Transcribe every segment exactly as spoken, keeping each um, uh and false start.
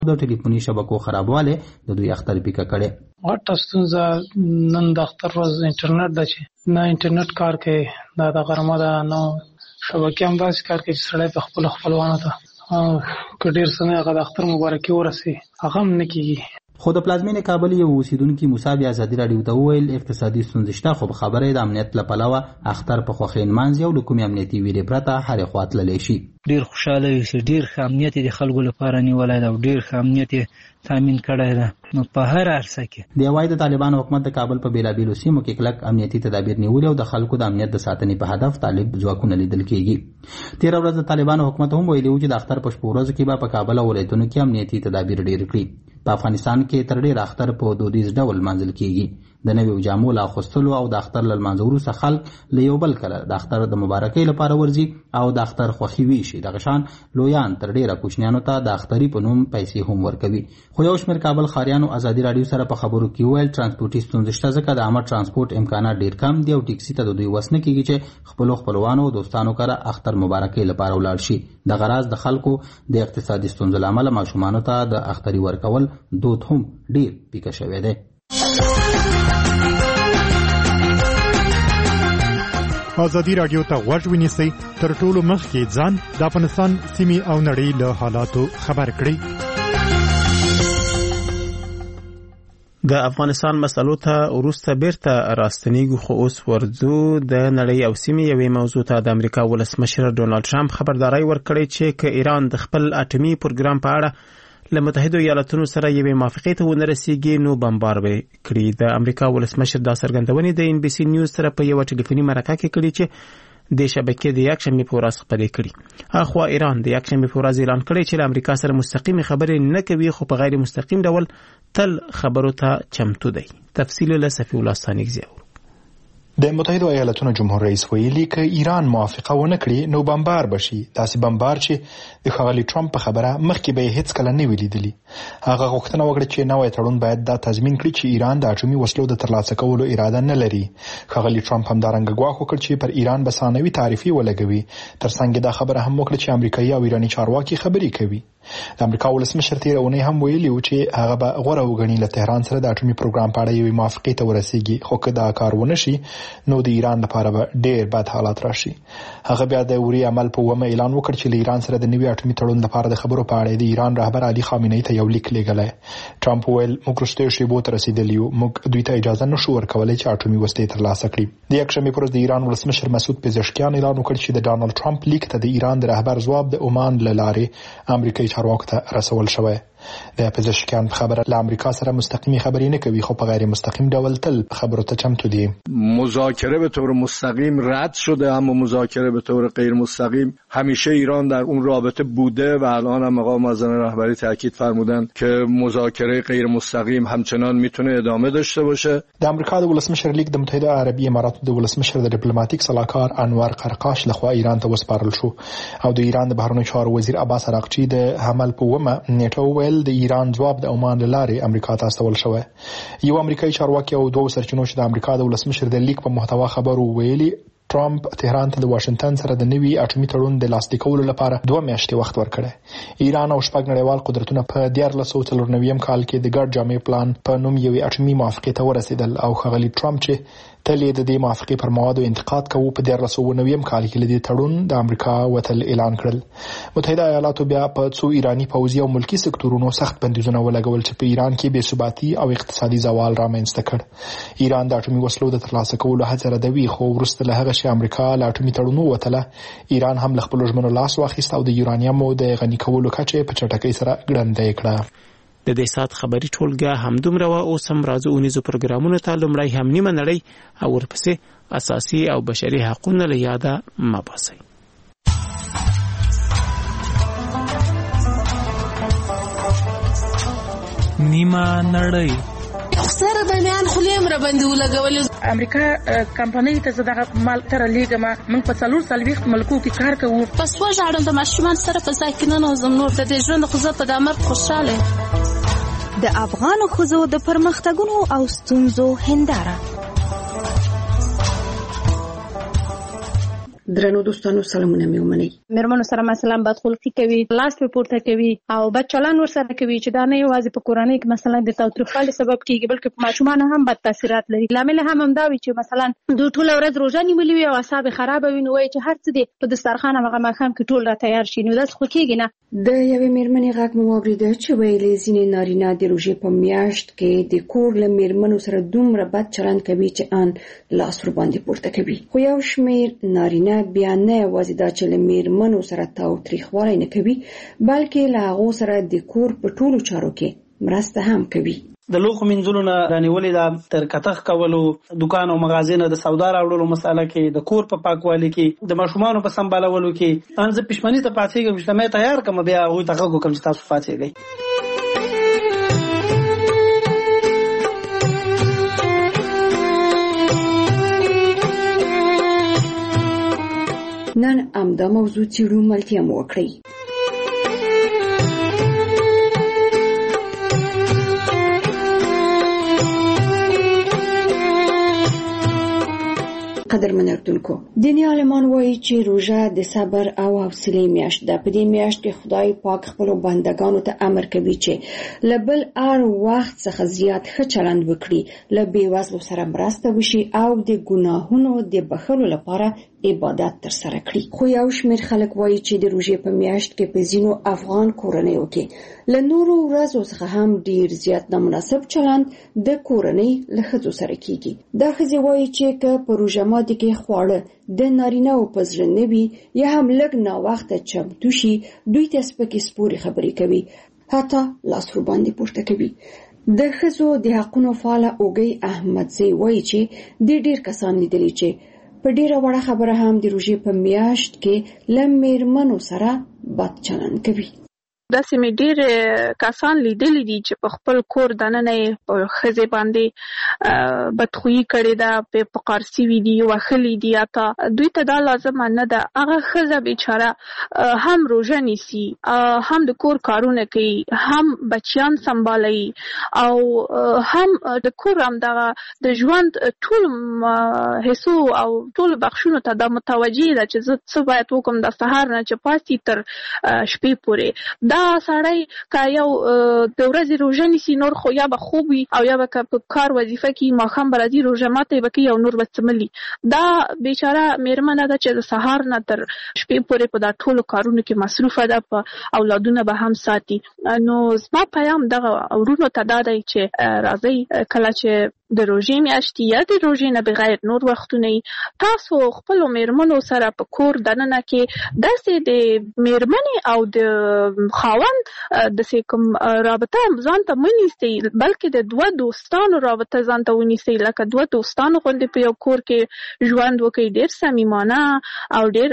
د ټلیفوني شبکو خرابواله د دوی اختر پیکه کړي. غټه ستونزه نن د اختر ورځ انټرنیټ ده چې نه انټرنیټ کار کوي، دا د غرمه ده نو شبکې هم داسې کار کوي چې سړی په خپل خپلوانو ته که ډېر څه نه هغه د اختر مبارکي ورسي هغه هم نه کېږي. خو د پلازمینې کابل یو اوسیدونکي موسی بیا ازادي راډیو ته وویل اقتصادي ستونزې شته، خو خبره د امنیت له پلوه اختر په خوښۍ نمانځي او له کومې امنیتي ویرې پرته هرې خوا تللی شي. ډېر خوشحاله وي چې ډېر ښه امنیت د خلکو لپاره نیولی ده او ډېر ښه امنیت تامین کړی ده. نو په هر عرصه کې دی وایي د طالبانو حکومت د کابل په بېلابېلو سیمو کې کلک امنیتي تدابیر نیولي او د خلکو د امنیت د ساتنې په هدف طالب ځواکونه لیدل کېږي. تېره ورځ د طالبانو حکومت هم ویلي و چې د اختر په شپو ورځو کې به په کابل او ولایتونو کې امنیتي تدابیر ډېر کړي. په افغانستان کې تر ډېره اختر په دودیز ډول لمانځل کېږي. د نویو جامو له اخیستلو او د اختر له لمانځه وروسته خلک له یو بل کله د اختر د مبارکۍ لپاره ورځي او د اختر خوښي ویشي. دغه شان لویان تر ډېره کوچنیانو ته د اختري په نوم پیسې هم ورکوي. خو یو شمېر کابل ښاریانو ازادي راډیو سره په خبرو کې وویل ټرانسپورټي ستونزې شته ځکه د عامه ټرانسپورټ امکانات ډېر کم دي او ټیکسي ته د دوی وس نه کېږي چې خپلو خپلوانو او دوستانو کره اختر مبارکۍ لپاره ولاړ شي. دغه راز د خلکو د اقتصادي ستونزو له امله ماشومانو ته د اختري ورکول دود هم ډېر پیکه شوی دی. ازادي راډیو ته غوږ ونیسئ، تر ټولو مخکې ځان د افغانستان سیمې او نړۍ له حالاتو خبر کړئ. د افغانستان مسلو ته وروسته بیرته راستنیږو، خو اوس ورځو د نړۍ او سیمې یوې موضوع ته د امریکا ولسمشر ډونالډ ټرمپ خبرداری ورکړی چې که ایران د خپل اټومي پروګرام په اړه له متحده ایالاتونو سره یوې موافقې ته ونه رسیږي نو بمبار به کړي. د امریکا ولسمشر دا څرګندونې د ان بي سي نیوز سره په یوه ټلیفوني مرکه کې کړي چې د شبکې د یکشنبې په ورځ خپرې کړي. اخوا ایران د یکشنبې په ورځ اعلان کړی چې له امریکا سره مستقیمې خبرې نه کوي، خو په غیر مستقیم ډول تل خبرو ته چمتو دی. تفصیل له صفی الله ثانیګزی. د متحده ایالاتونو جمهور رئیس ویلي که ایران موافقه ونه کړي نو بمبار بشي، داسې بمبار چې د ښاغلي ټرمپ په خبره مخکې به یې هیڅ کله نه وي لیدلي. هغه غوښتنه وکړه چې نوی تړون باید دا تضمین کړي چې ایران د اټومي وسلو د ترلاسه کولو اراده نه لري. ښاغلي ټرمپ همدارنګه ګواښ وکړ چې پر ایران به ثانوي تعرفې ولګوي. ترڅنګ دا خبره هم وکړه چې امریکایي او ایراني چارواکي خبرې کوي. د امریکا ولسمشر تېره اونۍ هم ویلي و چې هغه به غوره وګڼي له تهران سره د اټومي پروګرام په اړه یوې موافقې ته ورسیږي، خو که دا کار ونه شي نو د ایران لپاره به ډېر بد حالات راشي. هغه بیا د اوري عمل په ومه اعلان وکړ چې له ایران سره د نوي اټومي تړون لپاره د خبرو په اړه د ایران رهبر علي خامنه‌ای ته یو لیک لیږلی. ټرمپ ویل موږ وروستیو شیبو ته رسېدلي یو، موږ دوی ته اجازه نشو ورکولی چې اټومي وسلې ترلاسه کړي. د یکشنبې پر ورځ د ایران ولسمشر مسعود پزشکیان اعلان وکړ چې د ډانلډ ټرمپ لیک ته د ایران د رهبر ځواب د عمان له لارې امریکایي چارواکو ته رسول شوی. د پزشکیان په خبره له امریکا سره مستقیمی خبرې نه کوي، خو په غیر مستقیم ډول تل خبرو ته چمتو دي. مذاکره به طور مستقیم رد شده، اما مذاکره به طور غیر مستقیم همیشه ایران در اون رابطه بوده و الان هم آقا معظم رهبری تاکید فرمودن که مذاکره غیر مستقیم همچنان میتونه ادامه داشته باشه. د امریکا د ولسمشر لیک د متحده عربی اماراتو د ولسمشر د ډیپلوماټیک صلاحکار انور قرقاش لخوا ایران ته وسپارل شو او د ایران د بهرنیو چارو وزیر عباس عراقچی د حمل په ومه نیټو د ایران ځواب د عمان له لارې امریکا ته استول شوی. یو امریکایي چارواکي او دوه سرچینو چې د امریکا د ولسمشر د لیک په محتوا خبرو ویلي ټرمپ تهران ته د واشنگټن سره د نوي اټومي تړون د لاسلیک کولو لپاره دوه میاشتې وخت ورکړی. ایران او شپږ نړیوال قدرتونه په دیارلس سوه څلور نوي کال کې د ګډ جامع پلان په نوم یوې اټومي موافقې ته ورسېدل او ښاغلي ټرمپ چې تل د دې موافقې پر موادو انتقاد کوي په دیارلس سوه نوي کال کې د تړون د امریکا وتل اعلان کړل. متحده ایالاتو بیا په څو ایرانی پوځي او ملکی سکتورونو سخت بندیزونه ولګول چې په ایران کې بې ثباتي او اقتصادي زوال رامنځته کړ. ایران د اټومي وسلو د ترلاسه کولو هڅه ردوي، خو وروسته له هغه چې امریکا له اټومي تړون ووتله ایران هم له خپلو ژمنو لاس واخیست او د یورانیم د غني کولو کچه په چټکۍ سره ګړندۍ کړه. د دې سات خبري ټولګه همدومره و او سم راځو اونیزو پروګرامونو ته لومړی هم نیمه نړۍ او ورپسې اساسي او بشري حقوقونه له یاده مباسي. نیمه نړۍ سره بنیان خلیم را باندې ولګول. امریکا کمپنۍ ته زداغه مال تر لیګما من په څلور سلويخ ملکو کې کار کوو. پس وژاړم د ماشومان سره په ځای کې نه نوزم نور د دې ژوند خو زه په دامر خوشاله. د افغان ښځو د پرمختګونو او ستونزو هنداره. درنو دوستانو سلامونه مې ومنئ. مېرمنو سره مثلا بدخلقي کوي، لاس په پورته کوي او بد چلند ورسره کوي چې دا نه یوازې په کورنۍ کې مثلا د تاوتریخوالي سبب کېږي بلکې په ماشومانو هم بد تاثیرات لري. لامل هم همدا وي چې مثلا دوی ټوله ورځ روژه نیولې وي او اعصاب یې خرابه وي، نو وایي چې هر څه دی په دسترخوان همغه ماښام کې ټول را تیار شي، نو داسې خو کېږي نه. د یوې مېرمنې غږ مو واورېده چې ویلې ځینې نارینه د روژې په میاشت کې د کور له مېرمنو سره دومره بد چلند کوي چې ان لاس ورباندې پورته کوي. خو یو شمېر نارینه بیا نه یوازې دا چې له مېرمنو سره تاوتریخوالی نه کوي بلکې له هغو سره د کور په ټولو چارو کې مرسته هم کوي. د لوښو مینځلو نه رانیولې ده، تر کتغ کولو، دکان او مغازې نه د سودا راوړلو مساله کې، د کور په پاکوالي کې، د ماشومانو په سمبالولو کې. ان زه پښمنۍ ته پاڅېږم چې مې تیار کړم، بیا هغوی ته غږ وکړم چې تاسو پاڅېږئ. نن همدا موضوع څېړو، ملتیا مو وکړئ. قدرمن اردونکو، دیني عالمان وایي چې روژه د صبر او حوصلې میاشت ده. په دې میاشت کې خدای پاک خپلو بندګانو ته امر کوي چې له بل هر وخت څخه زیات ښه چلند وکړي، له بېوزلو سره مرسته وشي او د ګناهونو د بخښلو لپاره عبادت ترسره کړي. خو یو شمېر خلک وایي چې د روژې په میاشت کې په ځینو افغان کورنیو کې له نورو ورځو څخه هم ډیر زیات نامناسب چلند د کورنۍ له ښځو سره کیږي. دا ښځې وایي چې که په روژه ماتي کې خواړه د نارینه‌و په زړه نه وي یا هم لږ ناوخته چمتو شي، دوی ته سپکې سپورې خبرې کوي، حتی لاس ورباندې پورته کوي. د ښځو د حقونو فعاله اوږۍ احمدزی وایي چې د ډیر کسان لیدلي چې په ډیره وړه خبره هم د روژې په میاشت کې له مېرمنو سره بد چلند کوي. داسې مې ډېر کسان لیدلي دي چې په خپل کور دننه یې په ښځې باندې بدخویي کړې ده، په قارسي وي دي، وهلي دي. حتی دوی ته دا لازمه نه ده. هغه ښځه بیچاره هم روژه نیسي، هم د کور کارونه کوي، هم بچیان سمبالوي او هم د کور همدغه د ژوند ټول حصو او ټول بخشونو ته دا متوجه ده چې زه څه باید وکړم د سهار نه چې پاسي تر شپې پورې. دا سړی که یو د ورځې روژه نیسي نور خو یا به خوب وي او یا به که په کار وظیفه کې ماښام به راځي روژه ماتی به کوي او نور به څملي. دا بیچاره مېرمنه ده چې د سهار نه تر شپې پورې په دا ټولو کارونو کې مصروفه ده، په اولادونه به هم ساتي. نو زما پیام دغه ورونو ته دا دی چې راځئ کله چې د روژې میاشتې یا د روژې نه بغیر نور وختونه تاسو خپلو مېرمنو سره په کور دننه کې داسې د مېرمنې او د خاوند داسې کوم رابطه ځان ته مه نیسئ، بلکې د دوه دوستانو رابطه ځان ته ونیسئ، لکه دوه دوستانو غوندې په یو کور کې ژوند وکړئ، ډېر صمیمانه او ډېر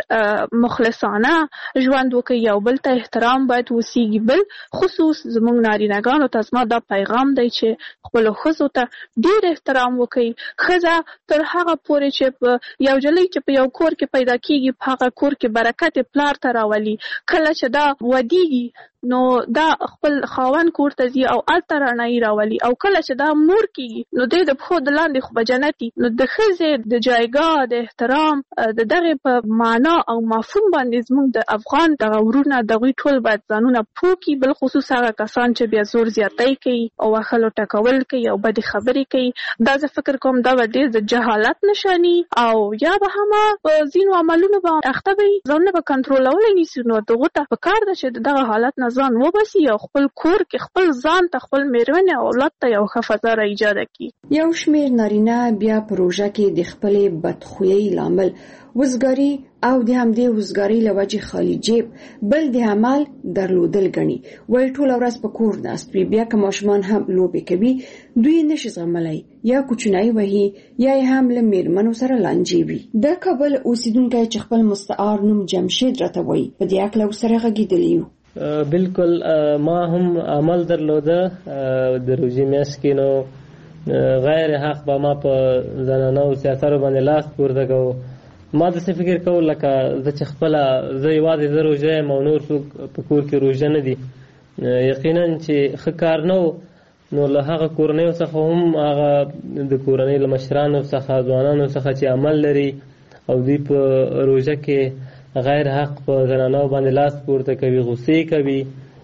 مخلصانه ژوند وکړئ، یو بل ته احترام باید وسیږي. بل خصوص زموږ نارینه‌ګانو ته زما دا پیغام دی چې خپلو ښځو ته ډېر احترام وکړي. ښځه تر هغه پورې چې یو جلۍ چې په یو کور کې پیدا کیږي په هغه کور کې برکت پلار ته راولي. کله چې دا ودیږي نو دا خپل خاوند کور ته ځي او هلته رڼایي راولي، او کله چې دا مور کیږي نو دی د پښو د لاندې خو به جنتي. نو د ښځې د جایګاه د احترام د دغې په معنا او مفهوم باندې زموږ د افغان دغه ورونه دغوی ټول باید ځانونه پوه کړي. بالخصوص هغه کسان چې بیا زور زیاتی کوي او وهلو ټکول کوي او بدې خبرې کوي. دا زه فکر کوم دا به ډېر د جهالت نښاني او یا به هم په ځینو عملونو به اخته وي، ځانونه به کنټرولولی نیسي. نو دغو ته پکار ده چې دغه حالت نه ځان وباسي او خپل کور کې خپل ځان ته خپل مېرمنې او اولاد ته یو ښه فضا را ایجاده کړي. یو شمېر نارینه بیا په روژه کې د خپلې بدخویۍ لامل وزګاري او د همدې وزګارۍ له وجې خالي جیب بل د عمل درلودل ګڼي. وایي ټوله ورځ په کور ناست وي، بیا که ماشومان هم لوبې کوي دوی نشي زغملی، یا کوچنی وهي یا یې هم له مېرمنو سره لانجې وي. د کابل اوسیدونکی چې خپل مستعار نوم جمشید راته وایي په دې هکله ورسره غږېدلی یو. بالکل ما هم عمل درلوده د روژې میاشت کې، نو غیر حق به ما په زنانو سیاسرو باندې لاس پورته کوو. ما داسې فکر کول لکه زه چې خپله زه یوازې زه روژه یم او نور څوک په کور کې روژه نه دي. یقینا چې ښه کار نه و، نو له هغه کورنیو څخه هم هغه د کورنۍ له مشرانو څخه ځوانانو څخه چې عمل لري او دوی په روژه کې غیر حق په زنانو باندې لاس پورته کوي، غصې کوي،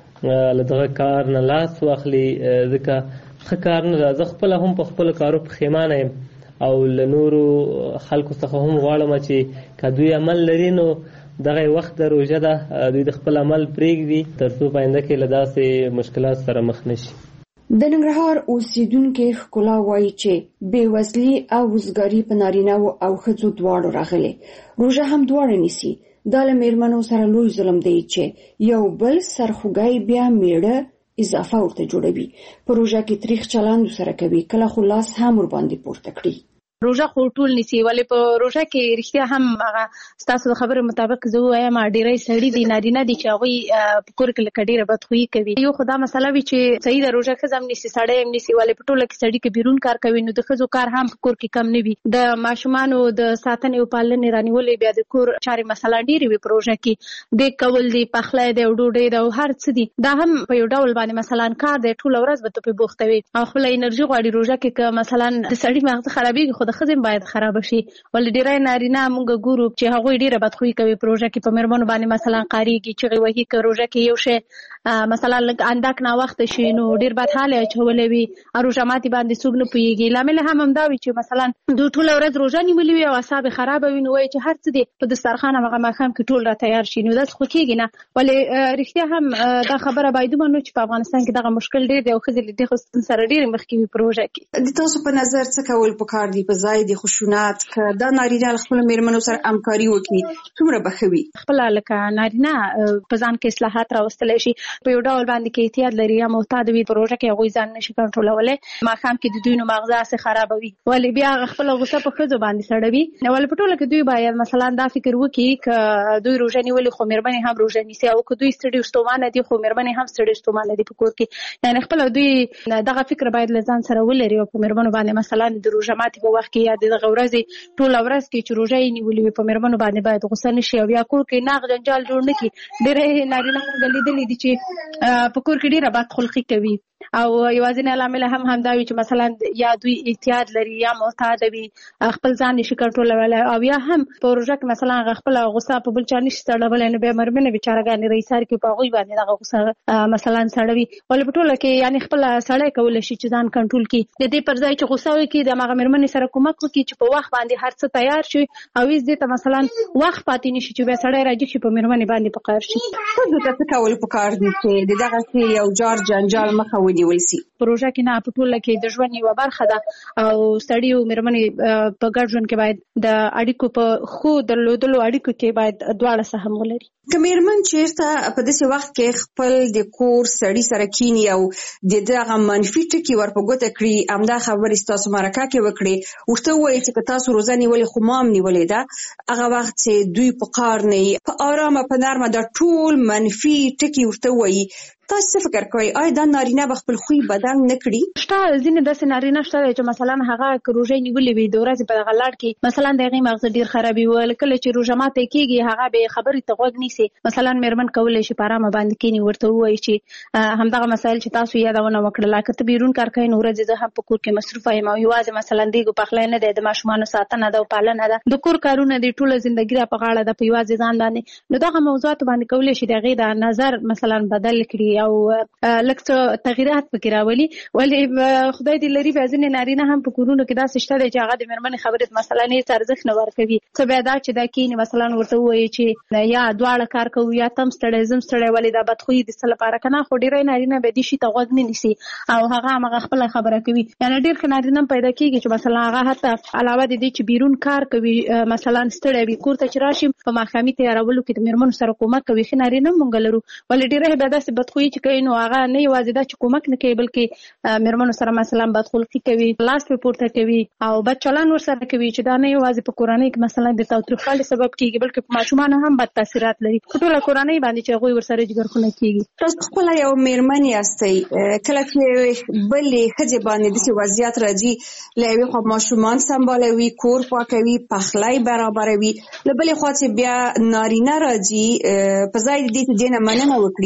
له دغه کار نه لاس واخلي، ځکه ښه کار نه ده. زه خپله هم په خپلو کارو پښیمانه یم او له نورو خلکو څخه هم غواړم چې که دوی عمل لري نو دغه وخت د روژه ده، دوی د خپل عمل پرېږدي تر څو په آینده کې له داسې مشکلات سره مخ نشي. د ننګرهار اوسیدونکي ښکلا وایي چې بېوزلي او وزګاري په نارینه‌و او ښځو دواړو راغلې. روژه هم دواړه نیسي. دا له مېرمنو سره لوی ظلم دی چې یو بل سرخوږی بیا میړه اضافه ورته جوړوي. په روژه کې تریخ چلند سره کوي، کله خو لاس هم ورباندې پورته کړي. روژه خو ټول نیسي، ولې په روژه کې رښتیا هم هغه ستاسو د خبرې مطابق زه وایم ډېری سړي دي نارینه دي چې هغوی په کور کې لکه ډېره بدخویي کوي. یو خو دا مسله وي چې صحیح ده روژه ښځه هم نیسي سړی هم نیسي، ولې په ټوله کې سړي که بیرون کار کوي نو د ښځو کار هم په کور کې کم نه وي. د ماشومانو د ساتنې او پالنې رانیولې بیا د کور چارې مثلا ډېرې وي په روژه کې، د کول دي، پخلی دی او ډوډۍ ده او هر څه دي، دا هم په یو ډول باندې مثلا کار دی، ټوله ورځ به ته پرې بوخته وي او خپله انرژي غواړي. روژه کې که مثلا د سړي مغزه خرابېږي خو د ښځې باید خراب شي، ولې ډېری نارینه موږ ګورو چې هغوی ډېره بدخویي کوي په روژه کې، په مېرمنو باندې مثلا قاریږي، چغې وهي. که روژه کې یو شی مثلا لږ اندک ناوخته شي نو ډېر بدحاله اچولی وي، روژه ماتي باندې څوک نه پوهېږي. لامل هم همدا وي چې مثلا دوی ټوله ورځ روژه نیولې وي او اعصاب یې خرابه وي، نو وایي چې هر څه دی په دسترخوان همغه ماښام کې ټول را تیار شي، نو داسې خو کېږي نه. ولې رښتیا هم دا خبره باید ومنو چې په افغانستان کې دغه مشکل ډېر دی او ښځې له دې ستونزې سره ډېرې مخکې وي په روژه کې. د تاسو په نظر څه کول پکار دي په ځای د خشونت که دا نارینه له خپلو مېرمنو سره همکاري وکړي څومره به ښه وي؟ خپله لکه نارینه په ځان کې اصلاحات راوستلی شي، په یو ډول باندې کې احتیاط لري یا محتاط وي، په روژه کې هغوی ځان نشي کنټرولولی، ماښام کې د دوی نو مغزه هسې خرابه وي، ولې بیا هغه خپله غوسه په ښځو باندې سړوي. ولې په ټوله کې دوی باید مثلا دا فکر وکړي که دوی روژه نیولې خو مېرمنې هم روژه نیسي، او که دوی ستړي ستومانه دي خو مېرمنې هم ستړي ستومانه دي په کور کې، یعنې خپله دوی دغه فکر باید له ځان سره ولري او په مېرمنو باندې مثلا د روژه ماتي په وخت کې یا د دغه ورځې ټوله ورځ کې چې روژه یې نیولې وي په مېرمنو باندې باید غوسه نه شي او یا کور کې ناغ جنجال جوړ نه کړي. ډېری نارینه موږ لیدلي دي چې په کور کې ډېره بدخلقي کوي او یوازینی لامل هم همدا وي چې مثلا یا دوی احتیاط لري یا محتاط وي، خپل ځان نشي کنټرولولی، او یا هم په روژه کې مثلا هغه خپله غوسه په بل چا نشي سړولی، نو بیا مېرمنې بیچارهګانې رئیسار کې په هغوی باندې دغه غوسه مثلا سړوي. ولې په ټوله کې یعنې خپله سړی کولی شي چې ځان کنټرول کړي، د دې پر ځای چې غوسه وکړي د هماغه مېرمنې سره کومک وکړي چې په وخت باندې هر څه تیار شي او هېڅ دې ته مثلا وخت پاتې نشي چې بیا سړی راجګ شي په مېرمنې باندې په قهر شي. ښځو ته څه کول پکار دي چې د دغسې یو جار جنجال مخه ونیول سي؟ په روژه کې نه، په ټوله کې د ژوند یوه برخه ده او سړي او مېرمنې په ګډ ژوند کې باید د اړیکو په ښو درلودلو اړیکو کې باید دواړه سهم ولري. که مېرمن چېرته په داسې وخت کې خپل د کور سړي سره کیني او د دغه منفي ټکي ور په ګوته کړي، همدا خبرې ستاسو مرکه کې وکړي، ورته ووایي چې که تاسو روژه نیولې خو ما هم نیولې ده، هغه وخت چې دوی په قهر نه وي، په ارامه په نرمه دا ټول منفي ټکي ورته ووایي، تاسو څه فکر کوئ آیا دا نارینه به خپل خوی بدل نه کړي؟ شته ځینې داسې نارینه شته چې مثلا هغه که روژه نیولې وي د ورځې په دغه لړ کې مثلا د هغې مغزه ډېر خرابي وي، کله چې روژه ماتی کېږي هغه بې خبرې ته غوږ نیسي. مثلا مېرمن کولی شي په ارامه باندې کښېني، ورته ووایي چې همدغه مسایل چې تاسو یادونه وکړله، که ته بیرون کار کوې نو ورځې زه هم په کور کې مصروفه یم او یوازې مثلا دیګو پخلی نه دی، د ماشومانو ساتنه ده او پالنه ده، د کور کارونه دي، ټوله زندګي را په غاړه ده په یوازې ځان باندې، نو دغه موضوعاتو باندې کولی شي د هغې د نظر مثلا بدل کړي او لږ څه تغییرات پکې راولي. ولې خدای دې لري بیا ځینې نارینه هم په کورونو کې داسې شته دی چې هغه د مېرمنې خبرې ته مثلا هېڅ ارزښت نه ورکوي، څه بیا دا چې دا کښېني مثلا ورته ووایي چې یا دواړه کار کوو یا ته هم ستړی زه هم ستړی، ولې دا بدخویي د څه لپاره که نه، خو ډېری نارینه بیا دې شي ته غوږ نه نیسي او هغه همغه خپله خبره کوي. یعنې ډېر ښه نارینه هم پیدا کېږي چې مثلا هغه حتی علاوه د دې چې بیرون کار کوي مثلا ستړی وي، کور ته چې راشي په ماښامي تیارولو کې د مېرمنو سره کومک کوي، ښه نارینه هم موږ لرو، ولې ډېری بیا داسې بدخویي چې کوي نو هغه نه یوازې دا چې کومک نه کوي بلکې مېرمنو سره مثلا بدخلقي کوي، لاس پرې پورته کوي او بد چلند ورسره کوي چې دا نه یوازې په کورنۍ کې مثلا د تاوتریخوالي سبب کېږي بلکې په ماشومانو هم بد تاثیرات لري، په ټوله کورنۍ باندې چې هغوی ورسره جګرخونه کېږي. تاسو خپله یو مېرمن یاستئ، کله چې بلې ښځې باندې داسې وضعیت راځي، له یوې خوا ماشومان سمبالوي، کور پاکوي، پخلی برابروي، له بلې خوا چې بیا نارینه راځي په ځای د دې چې دې نه مننه وکړي،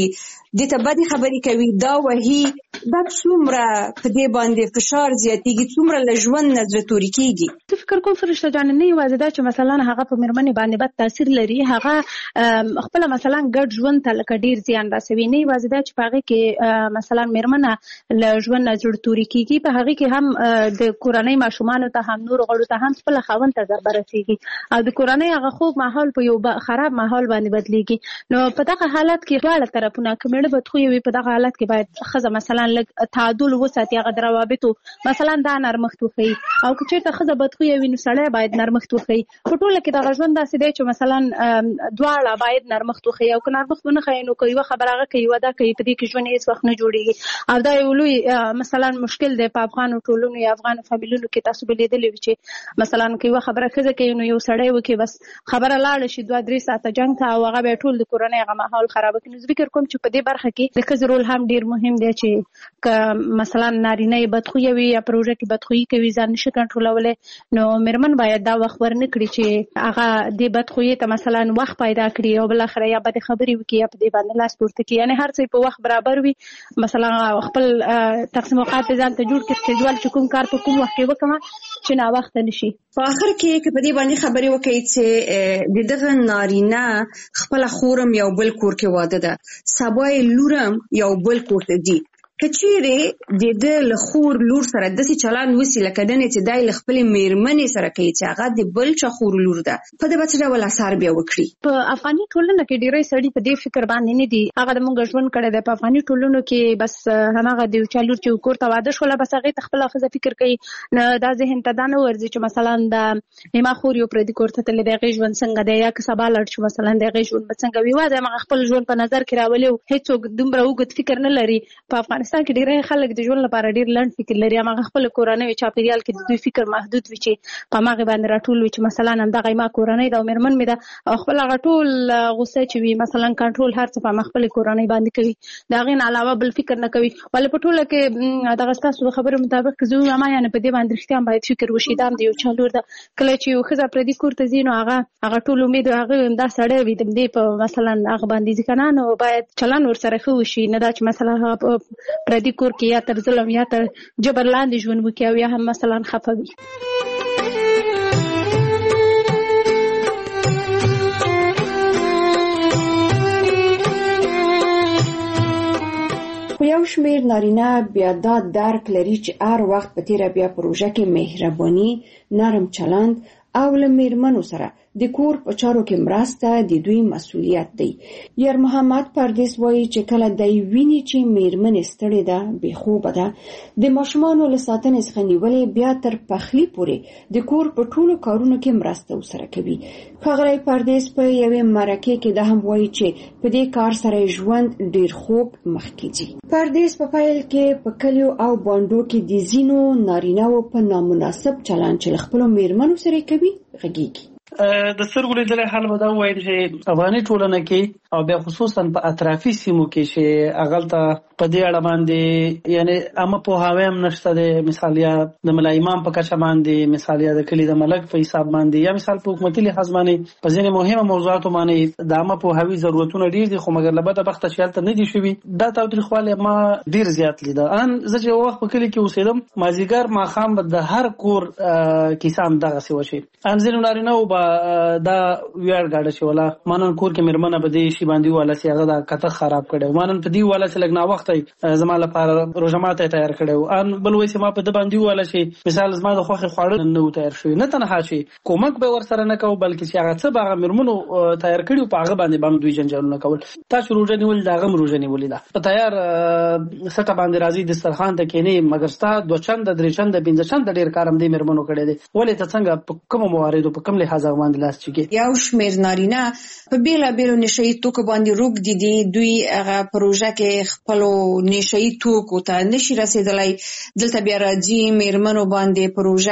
د ته بدې خبرې کوي دا وهي دا څومره په دې باندې فشار زیاتېږي څومره له ژوند نه زړه توري کېږي. زه فکر کوم فرشته جان نه یوازې دا چې مثلا هغه په مېرمنې باندې بد تاثیر لري هغه خپل مثلا ګډ ژوند ته لکه ډیر زیان رسوي نه یوازې دا چې په هغه کې مثلا مېرمنه له ژوند نه زړه توري کېږي په هغه کې هم د کورنۍ ماشومانو ته هم نور غړو ته هم خپل خاوند ته ضربه رسېږي او د کورنۍ هغه خوږ ماحول په یو خراب ماحول باندې بدلېږي. نو په دغه حالت کې دواړه طرفونه که مېړه بدخویه وي په دغه حالت کې باید ښځه مثلا لږ تعادل وساتي هغه د روابطو مثلا دا نرمښت وښیي او که چېرته ښځه بدخویه وي نو سړی باید نرمښت وښیي. په ټوله کې دغه ژوند داسې دی چې مثلا دواړه باید نرمښت وښیي او که نرمښت ونه ښیي نو که یوه خبره هغه کوي یوه دا کوي په دې کې ژوند هېڅ وخت نه جوړېږي او دا یو لوی مثلا مشکل دی په افغانو ټولنو یا افغانو فامیلونو کې. تاسو به لیدلي وي چې مثلا که یوه خبره ښځه کوي نو یو سړی وکړي بس خبره لاړه شي دوه درې ساعته جنګ ته او هغه به ټول د کورنۍ هغه ماحول خرابه کړي. نو زه فکر کوم چې په دې برخه کې د ښځې رول هم ډېر مهم دی چې که مثلا نارینه یې بدخویه وي یا پروژه کې بدخویي کوي ځان نشي کنټرولولی نو مېرمن باید دا وخت ورنه کړي چې هغه دې بدخویۍ ته مثلا وخت پیدا کړي او بالاخره یا بدې خبرې وکړي یا په دې باندې لاس پورته کړي یعنې هر څه په وخت برابر وي مثلا خپل تقسیم اوقات ځان ته جوړ کړي سکیجول چې کوم کار په کوم وخت کې وکړم چې ناوخته نه شي. په آخر کې که په دې باندې خبرې وکړئ چې د دغه نارینه خپله خورم یو بل کور کې واده ده سبا یې لورم یو بل کور ته ځي که چیرې د ده له خور لور سره داسې چلند وسي لکه دنې چې دی له خپلې مېرمنې سره کوي چې هغه د بل چا خور لور ده په ده به څه ډول اثر بیا وکړي. په افغاني ټولنه کې ډېری سړي په دې فکر باندې نه دي هغه د مونږ ژوند کړی دی. په افغاني ټولنو کې بس هماغه د یو چا لور چې کور ته واده شوله بس هغې ته خپله ښځه فکر کوي نو دا ذهن ته دا نه ورځي چې مثلا د ما خور یو پردي کور ته تللی د هغې ژوند څنګه دی یا که سبا لاړ شو مثلا د هغې ژوند به څنګه وي واده همغه خپل ژوند په نظر کې راولي او هېڅوک دومره اوږد فکر نه لري. په افغانستان کې ډېری خلک د ژوند لپاره ډېر لنډ فکر لري همغه خپل کورنۍ چاپېریال کې د دوی فکر محدود وي چې په همغې باندې راټول وي چې مثلا همدغه ما کورنۍ ده او مېرمن مې ده او خپل هغه ټول غوسه چې وي مثلا کنټرول هر څه په همغه خپلې کورنۍ باندې کوي د هغې نه علاوه بل فکر نه کوي. ولې په ټوله کې دغه ستاسو د خبرو مطابق که زه ووایم یعنې په دې باندې رښتیا هم باید فکر وشي دا هم د یو چا لور ده کله چې یو ښځه پردي کور ته ځي نو هغه هغه ټول امید هغه همدا سړی وي د دې په مثلا هغه باندې ځي که نه نو باید چلند ورسره ښه وشي نه دا چې مثلا هغه په پردي کور کې یا تر ظلم یا تر جبر لاندې ژوند وکړي او یا هم مثلا خفه وي. خو یو شمېر نارینه بیا دا درک لري چې هر وخت په تېره بیا پروژه کې مهرباني نرم چلند او له مېرمنو سره د کور په چارو کې مرسته د دوی مسؤلیت دی. یار محمد پردیس وایي چې کله دی ویني چې مېرمنې ستړې ده بې خوبه ده د ماشومانو له ساتنې څخه نیولې بیا تر پخلي پورې د کور په ټولو کارونو کې مرسته ورسره کوي. ښاغلی پردیس په یوې مرکې کې دا هم وایي چې په دې کار سره ژوند ډېر خوږ مخکې ځي. پردیس په پیل کې په کلیو او بانډو کې د ځینو نارینهو په نامناسب چلند چې له خپلو مېرمنو سره کوي غږیږي. د سترګو لیدلی حال به دا ووایم چې افغاني ټولنه کې او بیا خصوصا په اطرافي سیمو کې چې هغلته په دې اړه باندې یعنې عامه پوهاوی هم نشته دی مثال یا د ملا امام په کچه باندې مثال یا د کلي د ملک په حساب باندې یا مثال په حکومتي لحاظ باندې په ځینې مهمه موضوعاتو باندې د عامه پوهاوي ضرورتونه ډېر دي خو مګر له بده بخته چې هلته نه دي شوي دا تاوتریخوالی ما ډېر زیات لیده. ان زه چې یو وخت په کلي کې اوسېدم مازدیګر ماښام به د هر کور کیسه همدغسې وشي. ان ځینو نارینهو به دا ویاړ ګاډه چې ولا مانن کور کې مېرمنه به دې شي باندې واله چې هغه دا کته خراب کړی مانن په دې واله چې لږ ناوخته زما لپاره روژه ماته تیار کړی ان بل وایي چې ما په ده باندې واله چې مثال زما د خوښې خواړه نه و تیار شوي نه تنها چې کومک به ورسره نه کوو بلکې چې هغه څه به هغه مېرمنو تیار کړي په هغه باندې به هم دوی جنجالونه کول. تاسو روژه نیولې د هغه هم روژه نیولې ده په تیار سټه باندې راځي دسترخوان ته کښېنې مګر ستا دوه چنده درې چنده پنځه چنده ډېر کار هم دې مېرمنو کړی دی ولې ته څنګه په کومو مواردو په کوم لحاظ هغه باندې لاس چکې. یو شمېر نارینه په بېلابېلو نشهیي توکو باندې روږدي دي دوی هغه پروژه کې خپلو نشهیي توکو ته نشي رسېدلی دلته بیا راځي مېرمنو باندې پروژه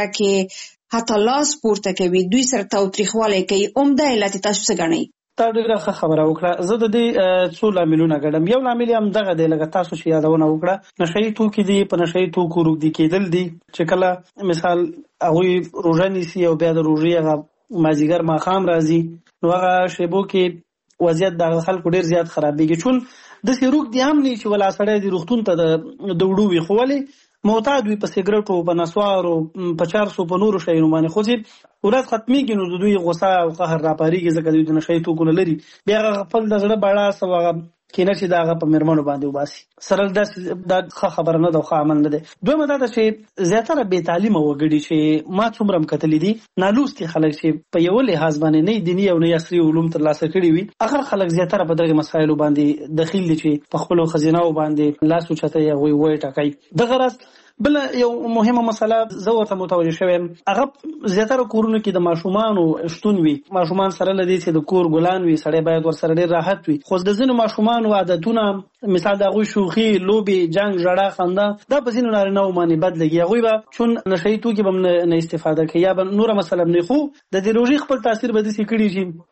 کې حتی لاس پورته کوي دوی سره تاوتریخوالی کوي. عمده علت تاسو څه ګڼئ؟ تا ډېره ښه خبره وکړه. زه د دې څو لاملونه ګڼم. یو لامل یې همدغه دی لکه تاسو چې یادونه وکړه نشهیي توکي دي په نشهیي توکو روږدي کېدل دي چې کله مثال هغوی روژه نیسي او بیا د روژې هغه مازدیګر ماښام راځي نو هغه شیبو کې وضعیت د خلکو ډېر زیات خرابېږي چون د سیروک دی هم نه چې ولا سړی دی روغتون ته د وړو وي خو ولې معتاد وي په سیګریټو په نسوارو په چارسو په نورو شیانو باندې خو چې ورځ ختمیږي نو د دوی غوسه او قهر راپارېږي ځکه دوی د نشې توکونه لري بیا هغه خپل د زړه بړاس او هغه کینه چې دا هغه په میرمنو باندې وباسي سره داسې دا ښه خبره نه ده او ښه عمل نه دی. دویمه دا ده چې زیاتره بې تعلیمه وګړي چې ما څومره هم کتلي دي نالوستي خلک چې په یوه لحاظ باندې نه دیني او نه عصري علوم ترلاسه کړي وي هغه خلک زیاتره په دغه مسایلو باندې دخیل دي چې په خپلو ښځینهو باندې لاس اوچتوي هغوی ویې ټاکي. دغه راز بل یو مهمه مسله زه ورته متوجه شوم هغه زیاتره کورونو کې د ماشومانو شتون وي ماشومان سره لدی چې د کور ګلان وي سړی باید ورسره ډېر راحت وي خو د ځینو ماشومانو عادتونه مثال د هغوی شوخي لوبې جنګ ژړا خندا دا په ځینو نارینهو باندې بد لګي هغوی به چون نشهیي توکي به هم نه استفاده کوي یا به نوره مسله نه خو د دې روژې خپل تاثیر به داسې کړي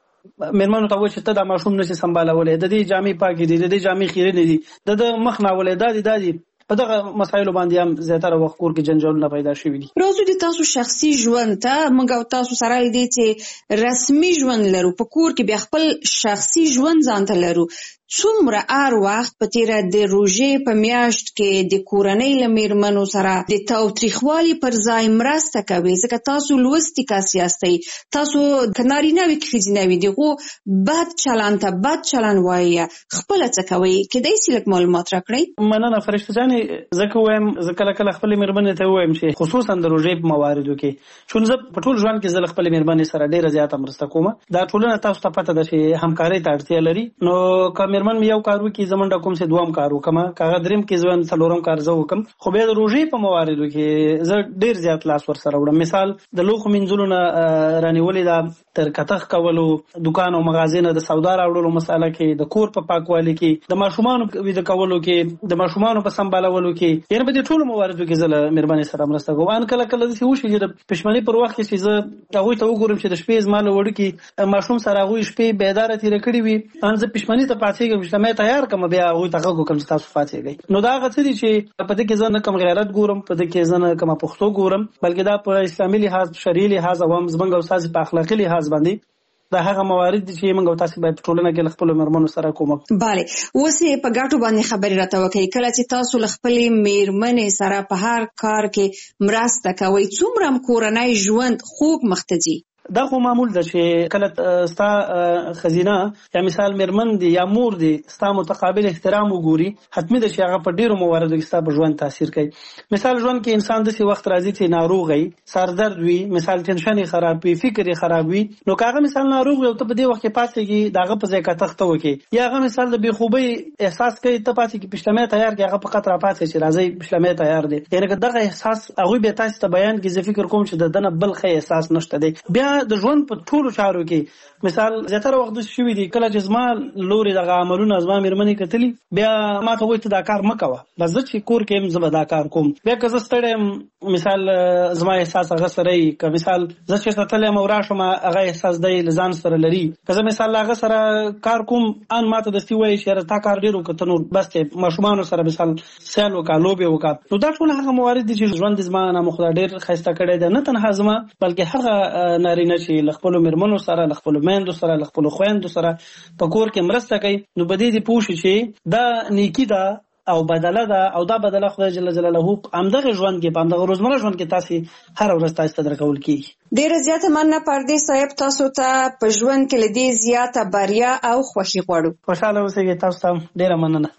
چې میرمنو ته وایي چې ته دا ماشوم نشي سمبالولی د دې جامې پاکې دي د دې جامې خیرې نه دي د ده مخ ناولی دا دي دا دي په دغه مسایلو باندې هم زیاتره وخت کور کې جنجالونه پیدا شوي دي. راځو د تاسو شخصي ژوند ته موږ او تاسو سره دې چې رسمي ژوند لرو په کور کې بیا خپل شخصي ژوند ځان ته لرو څومره هر وخت په تیره د روژې په میاشت کې د کورنۍ له میرمنو سره د تاوتریخوالي پر ځای مرسته کوي ځکه تاسو لوستي کس یاستئ تاسو که نارینه وي که ښځینه وي د هغو بد چلند ته بد چلند وایي خپله څه کوئ کیدای شي لږ معلومات راکړئ. مننه فرشته جانې زه که وایم زه کله کله خپلې مېرمنې ته ووایم چې خصوصا د روژې په مواردو کې چون زه په ټول ژوند کې زه له خپلې مېرمنې سره ډېره زیاته مرسته کوم دا ټولنه تاسو ته پته ده چې همکارۍ ته اړتیا لري نو که مېرمن مې یو کار وکړي زه منډه کوم چې دویم کار وکړم که هغه درېیم کې زه څلورم کار زه وکړم خو بیا د روژې په مواردو کې زه ډېر زیات لاس ورسره وړم مثال د لوښو مینځلو نه رانیولې ده تر کتغ کولو دکان او مغازې نه د سودا راوړلو مسأله کې د کور په پاکوالي کې د ماشومانو ویده کولو کې د ماشومانو په سمبالولو کې یعنې په دې ټولو مواردو کې زه له مېرمنې سره مرسته کوم. ان کله کله داسې وشي چې د پښمنۍ پر وخت کې چې زه هغوی ته وګورم چې د شپې زما له وړوکي ماشوم سره هغوی شپې بیداره تېره کړې وي ان زه پښمنۍ ته پاڅېږم چې مې تیار کړم بیا هغوی ته غږ وکړم چې تاسو پاڅېږئ نو دا هغه څه دي چې په دې کې زه نه کم غیرت ګورم په دې کې زه نه کومه پښتو ګورم بلکې دا په اسلامي لحاظ شرعي لحاظ او هم زموږ او ستاسې په اخلاقي لحاظ باندې دا هغه موارد دي چې موږ او تاسو باید په ټولنه کې له خپلو مېرمنو سره کومک. بله اوس یې په ګټو باندې خبرې راته وکړئ کله چې تاسو له خپلې مېرمنې سره په هر کار کې مرسته کوئ څومره هم کورنی ژوند خوږ مخ ته ځي؟ دا خو معمول ده چې کله ستا ښځینه یا مثال مېرمن دی یا مور دی ستا متقابل احترام وګوري حتمي ده چې هغه په ډېرو مواردو کې ستا په ژوند تاثیر کوي. مثال ژوند کې انسان داسې وخت راځي چې ناروغ وي سردرد وي مثال ټینشن یې خراب وي فکر یې خراب وي نو که هغه مثال ناروغ وي او ته په دې وخت کې پاڅېږي د هغه په ځای کتغ ته وکړي یا هغه مثال د بېخوبۍ احساس کوي ته پاڅېږي پشلمۍ تیار کړي هغه فقط راپاڅي چې راځئ پشلمۍ تیار دی یعنې که دغه احساس هغوی بیا تاسې ته بیان کړي زه فکر کوم چې د ده نه بل ښه احساس نشته دی. بیا د ژوند په ټولو چارو کې مثال زیاتره وخت داسې شوي دي کله چې زما لورې دغه عملونه زما مېرمنې کتلي بیا ما ته وایي ته دا کار مه کوه بس زه چې کور کې یم زه به دا کار کوم بیا که زه ستړی یم مثال زما احساس هغه سره وي که مثال زه چېرته تللی یم او راشم هغه احساس دی له ځان سره لري که زه مثال له هغه سره کار کوم ان ما ته دستي وایي چې یاره تا کار ډېر وکړه ته نور بس دی ماشومانو سره مثال سیال وکړه لوبې وکړه نو دا ټول هغه موارد دي چې ژوند زما نامخدا ډېر ښایسته کړی دی نه تنها زما بلکې هغه نارینه چې له خپلو مېرمنو سره له خپلو میندو سره له خپلو خویندو سره په کور کې مرسته کوي نو په دې دې پوه شي چې دا نیکي ده او بدله ده او دا بدله خدای جل جلاله همدغه ژوند کې په همدغه روزمره ژوند کې تاسې هره ورځ تاسې ته درکول کېږي. ډېره زیاته مننه پردې صاحب تاسو ته په ژوند کې له دې زیاته بریا او خوښي غواړو. خوشحاله اوسئ تاسو ته ډېره مننه.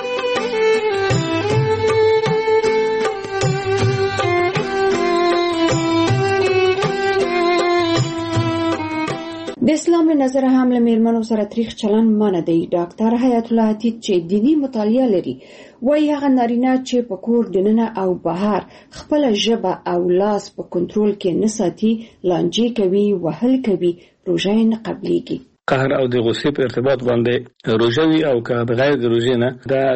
د اسلام له نظره هم له میرمنو سره تریخ چلند منع دی. ډاکټر حیات الله عتیق چې دینی مطالعه لري وایي هغه نارینه چې په کور دننه او بهر خپل ژبه او لاس په کنټرول کې نه ساتي لانجې کوي وهل کوي روژه یې نه قبلېږي. قهر او د غصې په ارتباط باندې روژه وي او که بغیر د روژې نه دا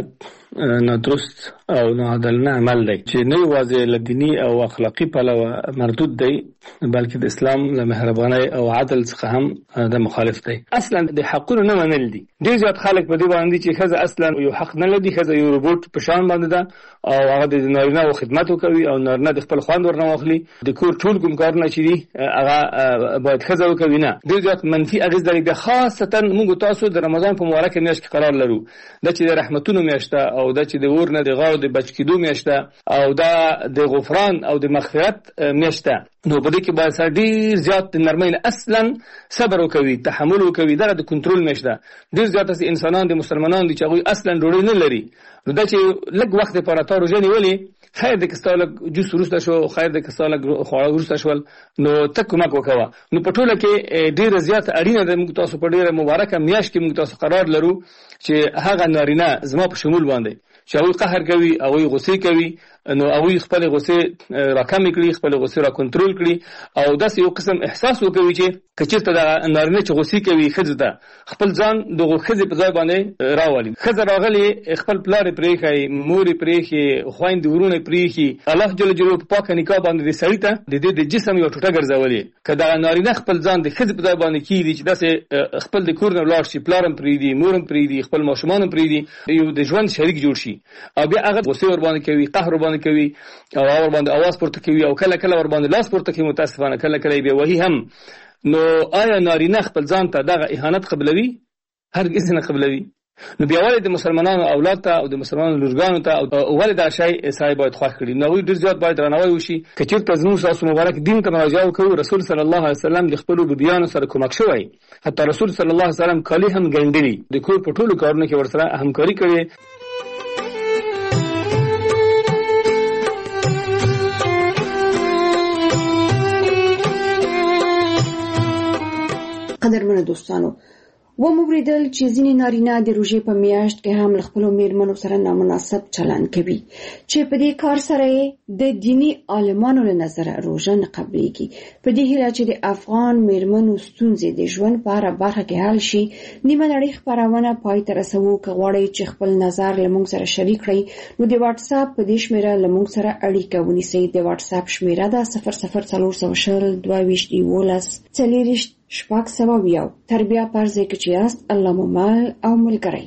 نادرست او ناعادلانه عمل دی چې نه یوازې له دیني او اخلاقي پلوه مردود دی بلکې د اسلام له مهربانۍ او عدل څخه هم د مخالف دی. اصلا د حقونو نه منل دي. ډېر زیات خلک په دې باندې چې ښځه اصلا یو حق نه لري، ښځه یو روبوټ په شان باندې ده او هغه د نارینه او خدمت وکوي او نارینه د خپل خوند ورنه واخلي، د کور ټول کوم کارونه چې دي هغه باید ښځه وکوي. نه، ډېر زیات منفي اغېز لري. بیا خاصتا موږ تاسو د رمضان په مبارکه میاشت کې قرار لرو، دا چې د رحمتونو میاشت او دا چې د اور نه د غاړو د بچ کېدو میاشت او دا د غفران او د مغفرت میاشت، نو په دې کې باید سره ډېر زیات د نرمۍ نه اصلا صبر وکوي، تحمل وکوي. دا د کنټرول میاشت ده. ډېر زیات انسانان د مسلمانانو دي چې هغوی اصلا ډوډۍ نه لري، نو دا چې لږ وخت لپاره تا روژه نیولې، خیر دی که ستا لږ جوس وروسته شو، خیر دی که ستا لږ خواړه وروسته شول، نو ته کومک وکوه. نو په ټوله کې ډېره زیاته اړینه ده موږ تاسو په ډېره مبارکه میاشت کې موږ تاسو قرار لرو چې هغه نارینه زما په شمول باندې چې هغوی قهر کوي، هغوی غصې کوي، نو هغوی خپل غصې راکمې کړي، خپل غصې را کنټرول کړي او داسې یو قسم احساس وکوي چې که چېرته دغه نارینه چې غصې کوي ښځې ته خپل ځان دغو ښځې په ځای باندې راولي. ښځه راغلې خپل پلار یې پرېښی، مور یې پرېښي، خویندې ورونه یې پرېښي، الله جل جلاله په پاکه نکاح باندې د سړي ته د دې د جسم یوه ټوټه ګرځولې. که دغه نارینه خپل ځان د ښځې په ځای باندې کېږدي چې داسې خپل د کور نه ولاړ شي، پلار هم پرېږدي، مور هم پرېږدي، خپل ماشومان هم پرېږدي، یو د ژوند شریک جوړ شي او بیا هغه غصې ورباندې کوي، قهر ورباندې کوي او هغه ورباندې اواز پورته کوي او کله کله ورباندې لاس پورته کوي، متاسفانه کله کله یې بېوهي هم. نو آیا نارینه خپل ځان ته دغه اهانت قبلوي؟ هرګز نه قبلوي. نو بیا ولې د مسلمانانو اولاد ته او د مسلمانانو لورګانو ته ولې دغه شی سړی باید خوښ کړي؟ نو هغوی ډېر زیات باید درناوی وشي. که چېرته زموږ ستاسو مبارک دین ته مراجعه وکړو، رسول صلی الله علیه وسلم د خپلو بیبیانو سره کومک شوی، حتی رسول صلی الله علیه وسلم کالي هم ګنډلي، د کور په ټولو کارونو کې ورسره همکاري کړې. قدرمنو دوستانو، و موریدل چې ځینې نارینه د روژې په میاشت کې هم له خپلو میرمنو سره نامناسب چلند کوي چې په دې کار سره د دینی عالمانو له نظره روژه نه قبلېږي. په دې هیله چې د افغان میرمنو ستونزې د ژوند په هره برخه کې حل شي، نیمه نړۍ خپرونه پای ته رسوو. که غواړئ چې خپل نظر له موږ سره شریک کړئ، نو د واټساپ په دې شمېره له موږ سره اړیکه ونیسئ. د واټساپ شمېره ده صفر صفر څلور سوه شل دوه ویشت یولس څلېرویشت شپږ سوه یو. تر بیا پر ځای کې چې یاست، الله مو مل او ملګری.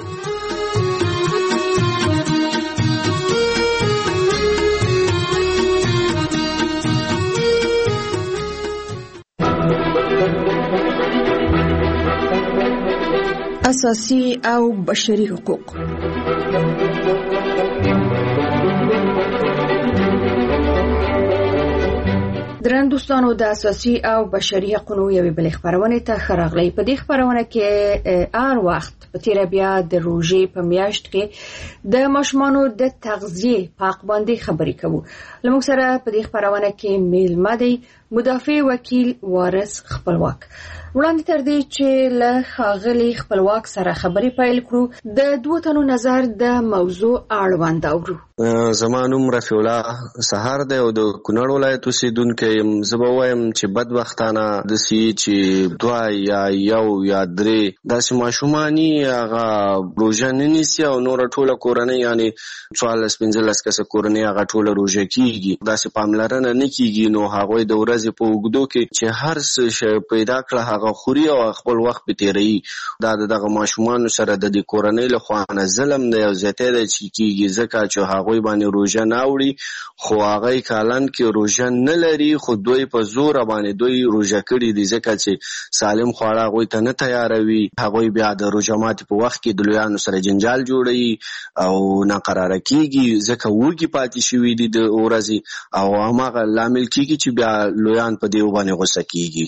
اساسي او بشري حقوق. درن دوستانو، د اساسي او بشري حقوقو یوې بلې خبرونه ته ښه راغلی. په دې خبرونه کې هر وخت په تیر بیا د روژې په میاشت کې د ماشومانو د تغذیه پاک باندې خبرې کوو. لموږ سره په دې خبرونه کې میلمه دی مدافع وکیل وارث خپلواک. وړاندې تر دې چې له ښاغلي خپلواک سره خبرې پیل کړو، د دوه تنو نظر د موضوع اړوند اورو. زما نوم رفیع الله سهار دی او د کونړ ولایت اوسېدونکی یم. زه به وایم چې بدبختانه داسې چې دوه یا یو یا درې داسې ماشوماني هغه روژه نه نیسي او نوره ټوله کورنۍ یعنې څوارلس پنځلس کسه کورنۍ هغه ټوله روژه کېږي، داسې پاملرنه نه کېږي. نو هغوی د ورځې په اوږدو کې چې هر څه شی پیدا کړه هغه خوري او خپل وخت پې تېروي. دا د دغه ماشومانو سره د دې کورنۍ له خوا نه ظلم دی او زیاتی دی چې کېږي، ځکه چې هغوی باندې روژه نه اوړي خو هغوی کالن کې روژه نه لري، خو دوی په زوره باندې دوی روژه کړي دي ځکه چې سالم خواړه هغوی ته نه تیاروي. هغوی بیا د روژه ماتې په وخت کې د لویانو سره جنجال جوړوي او ناقراره کېږي ځکه وږي پاتې شوي دي د ورځې او هماغه لامل کېږي چې بیا لویان په دې باندې غوسه کېږي.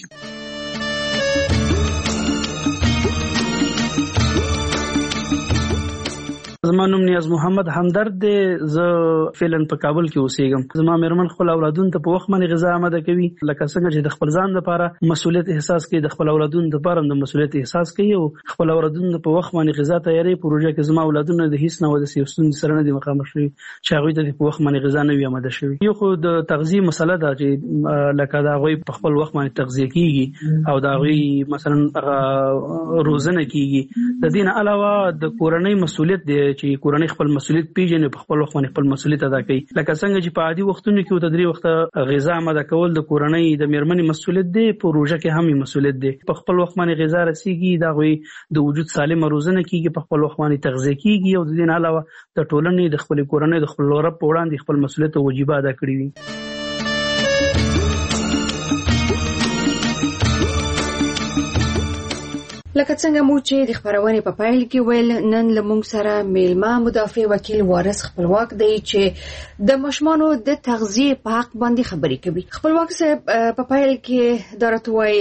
زما نوم نیاز محمد همدرد دی. زه فعلا په کابل کې اوسېږم. زما مېرمن خپل اولادونو ته په وخت باندې غذا آماده کوي، لکه څنګه چې د خپل ځان لپاره مسؤلیت احساس کوي، د خپل اولادونو لپاره هم د مسؤلیت احساس کوي او خپل اولادونو په وخت باندې غذا تیاری. پروژه کې زما اولادونه د هیڅ نه ودسي ستونزې سره نه دي مخامخ شوي چې هغوی ته په وخت باندې غذا نه وي آماده شوي. یو خو د تغذیې مسله ده چې لکه د هغوی په خپل وخت باندې تغذیه کېږي او د هغوی مثلا روزنه کېږي. د دې نه علاوه د کورنۍ مسؤلیت دی چې کورنۍ خپل مسولیت پیژني، په خپل وخت باندې خپل مسولیت ادا کوي. لکه څنګه چې په عادي وختونو کې د درې وخت غذا آماده کول د کورنۍ د میرمنې مسولیت دی، په روژه کې هم مسولیت دی. په خپل وخت باندې غذا رسیږي، دا غوي د وجود سالم روزنه کیږي، په خپل وخت باندې تغذیه کیږي، او د دې نه علاوه د ټولنې د خپل کورنۍ د خپل رب په وړاندې خپل مسولیت او واجبات ادا کړی وي. لکه څنګه مو چې د خبرونې په پایل کې ویل، نن لمونږ سره میلمه مدافع وکیل وارث خپلواک دی چې د ماشومانو د تغذیه په حق باندې خبرې کوي. خپلواک صاحب په پایل کې درته وایي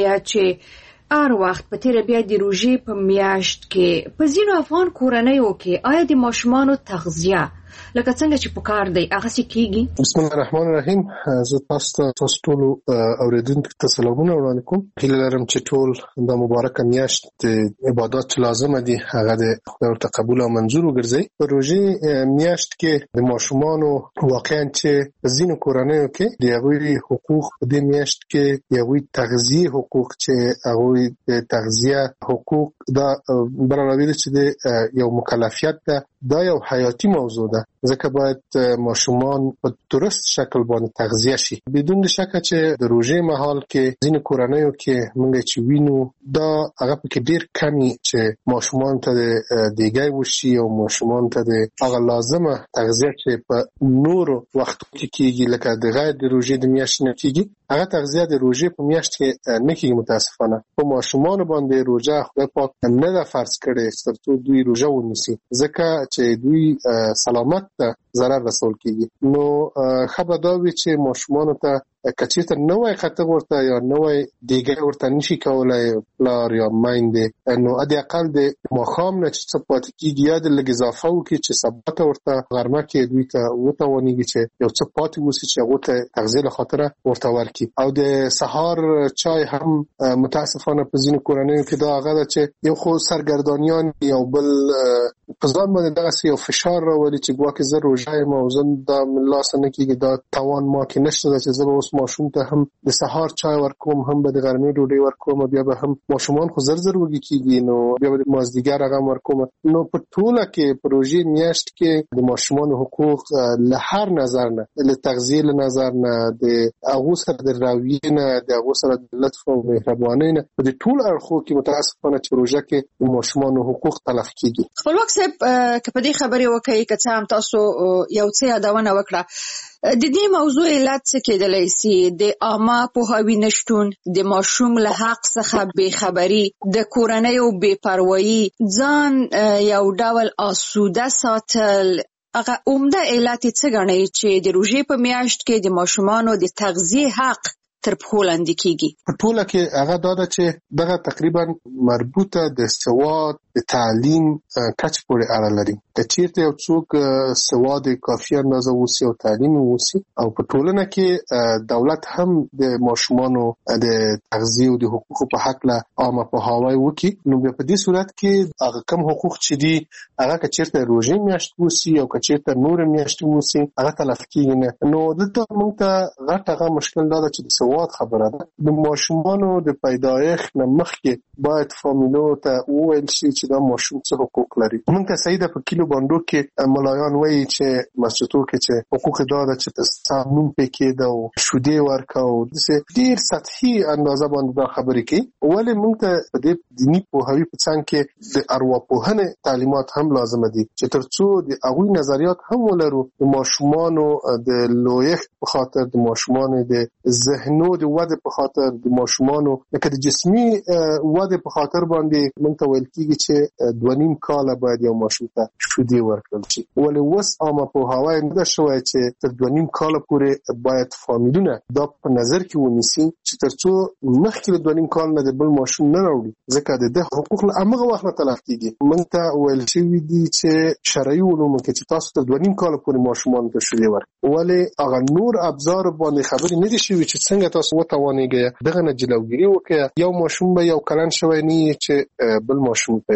چې هر وخت په تیر بیا د روژې په میاشت کې په ځینو افغان کورنیو کې آیا د ماشومانو تغذیه لکه څنګه چې پکار دی هغه څه کیږي؟ بسم الله الرحمن الرحیم. زه تاسو ته تاسو ټول اوریدونکو ته سلامونه وړاندې کوم. هیله لرم چې ټول د مبارکه میاشت د عبادت چې لازم دي هغه د خدای ورته قبول او منظور وګرځي. په روژې میاشت کې د ماشومانو واقعا چې ځینو کورنیو کې د هغوی حقوق په دې میاشت کې د هغوی تغذیه حقوق چې هغوی د تغذیه حقوق دا برابروي چې د یو مکلفیت ده، دا یو حیاتي موضوع ده، ځکه باید ماشومان په درست شکل باندې تغذیه شي. بدون شک چې د روژې مهال کې ځینې کورنیو کې موږ چې وینو دا هغه پکې ډیر کمی چې ماشومان ته د دیګای وشي او ماشومان ته د هغه لازمه تغذیه چې په نورو وختو کې کیږي لکه د غیر د روژې د میاشتې نه کیږي، هغه تغذیه د روژې په میاشت کې نه کیږي. متاسفانه په ماشومان باندې روژه خدای پاک نه دا فرض کړي ترڅو دوی روژه ونیسي، ځکه چې دوی سلامت ته ضرر رسول کیږي. نو خبر دا وی چې ماشومان ته کچېته نوې خطر ورته یا نوې دیګه ورته نشي کولای پلار یا مایندې، نو ادي اقل د مخام نه چې څه پاتې کیږي یا د لږ اضافه وکړي چې سبا ته ورته غرمه کې دوی ته وتاونيږي چې یو څه پاتې وسی چې هغه ته تغذیه خاطره ورته ورکړي. او د سحر چای هم متاسفانه په ځینو کورنیو کې دا هغه چې یو خو سرګردانیان یو بل په ځان باندې دغه یو فشار راولي چې ګواکې زه روژه یم او زه دا ملاسه نه کیږي، دا توان ما کې نشته چې زه به اوس ماشوم ته هم د سحر چای ورکوم، هم به د غرمې ډوډۍ ورکوم، بیا به هم ماشومان خو زر زر وږي کیږي، نو بیا به مازدیګر هغه ورکوم. نو په ټوله کې په روژې میاشت کې د ماشومان حقوق له هر نظر نه، له تغذیه له نظر نه، د هغه سره د راویې نه، د هغه سره د لطف او مهربانۍ نه، په دې ټول اړخو کې متاسفانه چې روژه کې د ماشومان حقوق تلف کیږي. خپلواک صاحب که په دې خبرې وکړي که څه هم تاسو یو څه یادونه وکړه، د دې موضوع علت څه کېدلی سي؟ د عامه پوهاوي نشتون، د ماشوم له حق څخه بې خبري، د کورنیو بې پروایي، ځان یو ډول آسوده ساتل، هغه عمده علت څه ګڼئ چې د روژې په میاشت کې د ماشومانو د تغذیه حق تر پښو لاندې کیږي؟ په ټوله کې هغه دا ده چې دغه تقریبا مربوطه د سواد د تعلیم کچ پورې اړه لري. که چیرته یو څوک سواد کافي اندازه وسی او تعلیم وسی او په ټولنه کې دولت هم د ماشومانو د تغذیه او د حقوقو په حق له عامه پوهاوی وکړي، نو په دې صورت کې هغه کم حقوق چې دي هغه که چیرته روژې میاشت وسی او که چیرته نور میاشت وسی هغه تلف کیږي نه. نو دلته موږ ته غټ هغه مشکل دا ده چې سواد خبره ده. د ماشومانو د پیدایښت نه مخکې باید فامیلو ته وویل شي چې دا ماشوم څه حقوق لري. موږ ته سیده په کیلو باندې کې ملایان وایي چې مسجدو کې چې حقوق دا ده چې صابون پکې دا او شودې ورکاو، د ډیر سطحي اندازه باندې دا خبرې کوي. ولې موږ ته په دې دیني پوهاوی په څنګ کې د ارواپوهنې تعلیمات هم لازم دي چې ترڅو د هغوی نظریات هم ولرو، د ماشومانو د لویښت په خاطر، د ماشومانو د ذهنو د وده په خاطر، د ماشومانو لکه د جسمي وده په خاطر باندې موږ ته ویل کیږي چې دوه نیم کاله باید یو ماشوم ته شودې ورکړل شي. ولې اوس عامه پوهاوی نه ده شوی چې تر دوه نیم کاله پورې باید فامیلونه دا په نظر کې ونیسي چې ترڅو مخکې له دوه نیم کال نه د بل ماشوم نه راوړي، ځکه د ده حقوق له همغه وخت نه تلف کیږي. موږ ته ویل شوي دي چې شرعي علومو کې چې تاسو تر دوه نیم کاله پورې ماشومانو ته شودې ورکړئ، ولې هغه نور ابزار باندې خبرې نه دي شوي چې څنګه تاسو وتوانیږئ دغه نه جلوګیري وکړئ. یو ماشوم به یو کلن شوی نه چې بل ماشوم پیدا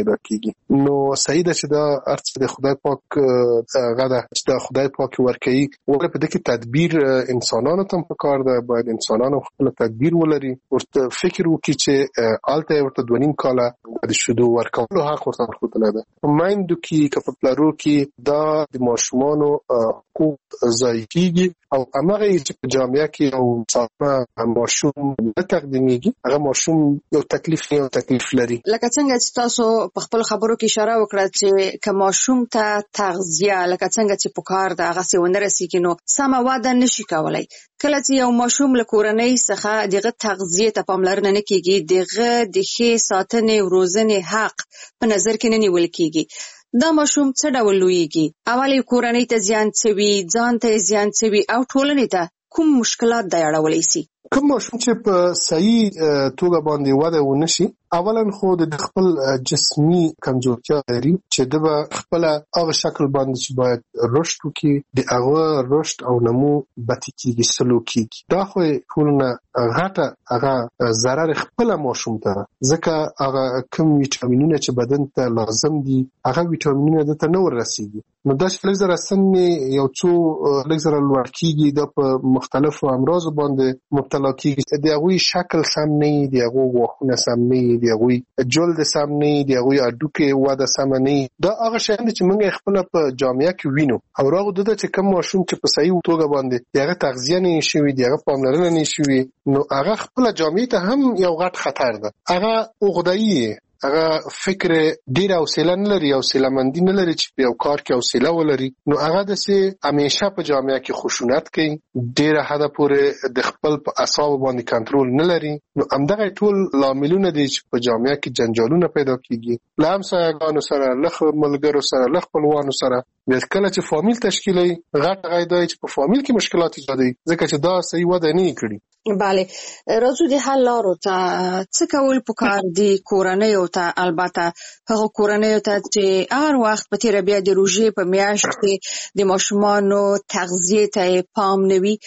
پیدا کیږي. نو صحیح ده چې دا ارڅ د خدای پاک غدا چې د خدای پاک ورکوي ولې په دې کې تدبیر انسانانو ته په کار ده. باید انسانانو خپل تدبیر ولري، ورته فکر وکړي چې آلته ورته دوه نیم کاله د شودو ورکولو حق ورته ورکړل ده. مایندو کې که په پلارو کې دا د ماشومانو حقوق ضایع کیږي او هغه چې په جامعه کې او څاپه ماشوم نه تقدیمیږي، هغه ماشوم یو تکلیف یو تکلیف لري. لکه څنګه چې تاسو په خپل خبرو کې اشاره وکړه چې که ماشوم ته تغذیه لکه څنګه چې پکار ده هغه څه ونه رسیږي نو سمه وده نشي کولای. کله چې یو ماشوم له کورنۍ څخه دغه تغذیه ته پاملرنه نه کیږي، دغه د ښې ساتنې او روزنې حق په نظر کې نه نیول کیږي، دا ماشوم څه ډول لویږي؟ اولې کورنۍ ته زیان څه وي، ځان ته زیان څه وي او ټولنې ته کوم مشکلات د اړولای شي؟ کوم ماشوم چې په صحیح توګه باندې وده ونشي، اولا خو د خپل جسمي کمزورتیا لري چې د خپل هغه شکل باندې چې باید رشد وکړي، د هغه رشد او نمو بتی کېږي، سلو کېږي. دا خو ټولنه غټه هغه ضرر خپل ماشوم ته، ځکه هغه کوم ویټامینونه چې بدن ته لازم دي هغه ویټامینونه دته نه ورسیږي. نو دا چې لږ زره سن یو څو لږ زره لوړ کېږي، دا په مختلفو امراضو باندې مبتلا کېږي. د هغوی شکل سم نه وي، د هغوی غاښونه سم نه وي، د هغوی جلد سم نه وي، د هغوی هډوکې وده سمه نه وي. دا هغه شیان دي چې موږ یې خپله په جامعه کې وینو. او راغو ده چې کوم ماشوم چې په صحیح توګه باندې د هغه تغذیه نه شوي، د هغه پاملرنه نه شوي، نو هغه خپله جامعې ته هم یو غټ خطر ده. هغه عقده‌ای هغه فکر ډیر حوصله نه لري، حوصله مندي نه لري چې په یو کار کې حوصله ولري. نو هغه داسې همیشه په جامعه کې خشونت کوي، ډیره حده پورې د خپل په اعصابو باندې کنټرول نه لري. نو همدغه ټول لاملونه دي چې په جامعه کې جنجالونه پیدا کیږي، له همسایه‌ګانو سره، له ملګرو سره، له خپلوانو سره. کله چې فامیل تشکیلوي غټ غي دی چې په فامیل کې مشکلات ایجادوي، ځکه چې دا صحیح وده نه کړي. بله، راځو د حل لارو ته. څه کول پکار دي کورنۍ ته؟ البته هغه کورنۍ ته چې هر وخت په تیر بیا د روژې په میاشت کې د ماشومانو تغذیه ته پام نه وي،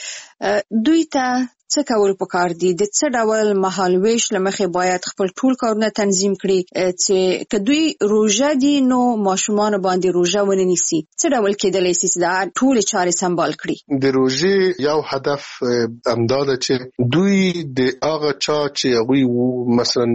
دوی ته څه کول پکار دي؟ د څه ډول مهالویش لمخې باید خپل ټول کارونه تنظیم کړي چې که دوی روژه دي نو ماشومان باندې روژه ونه نیسي؟ څه ډول کېدلی شي چې دا ټول چارې سمبال کړي؟ د روژې یو هدف همدا ده چې دوی د هغه چا چې هغوی مثلا